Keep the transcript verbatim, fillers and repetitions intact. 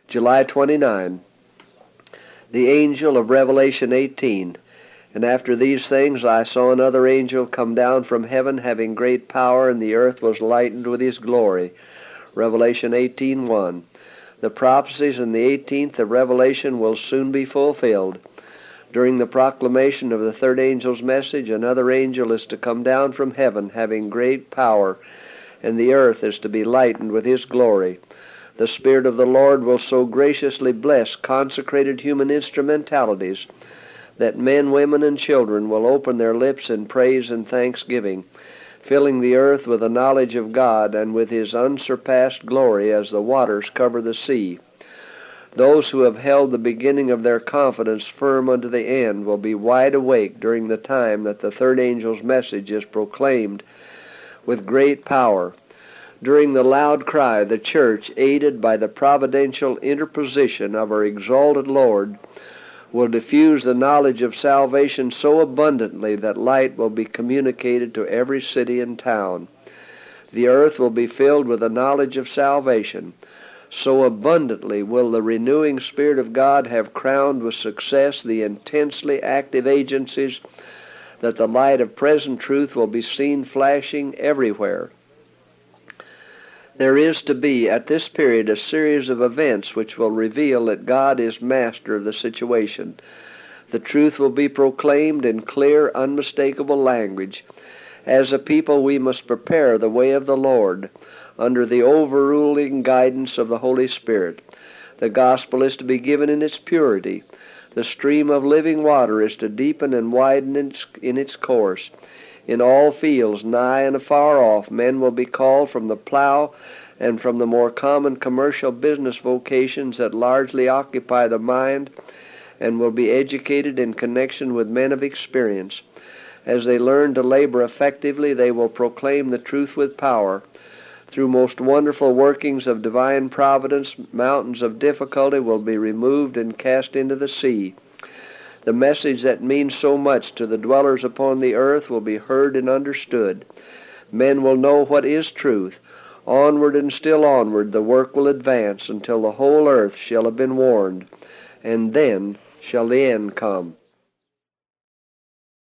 July twenty-ninth, the angel of Revelation eighteen. And after these things I saw another angel come down from heaven, having great power, and the earth was lightened with his glory. Revelation eighteen one. The prophecies in the eighteenth of Revelation will soon be fulfilled. During the proclamation of the third angel's message, another angel is to come down from heaven, having great power, and the earth is to be lightened with his glory. The Spirit of the Lord will so graciously bless consecrated human instrumentalities that men, women, and children will open their lips in praise and thanksgiving, filling the earth with the knowledge of God and with his unsurpassed glory as the waters cover the sea. Those who have held the beginning of their confidence firm unto the end will be wide awake during the time that the third angel's message is proclaimed with great power. During the loud cry, the church, aided by the providential interposition of our exalted Lord, will diffuse the knowledge of salvation so abundantly that light will be communicated to every city and town. The earth will be filled with the knowledge of salvation. So abundantly will the renewing Spirit of God have crowned with success the intensely active agencies that the light of present truth will be seen flashing everywhere. There is to be at this period a series of events which will reveal that God is master of the situation. The truth will be proclaimed in clear, unmistakable language. As a people, we must prepare the way of the Lord under the overruling guidance of the Holy Spirit. The gospel is to be given in its purity. The stream of living water is to deepen and widen in its, in its course. In all fields, nigh and afar off, men will be called from the plow and from the more common commercial business vocations that largely occupy the mind, and will be educated in connection with men of experience. As they learn to labor effectively, they will proclaim the truth with power. Through most wonderful workings of divine providence, mountains of difficulty will be removed and cast into the sea. The message that means so much to the dwellers upon the earth will be heard and understood. Men will know what is truth. Onward and still onward the work will advance until the whole earth shall have been warned, and then shall the end come.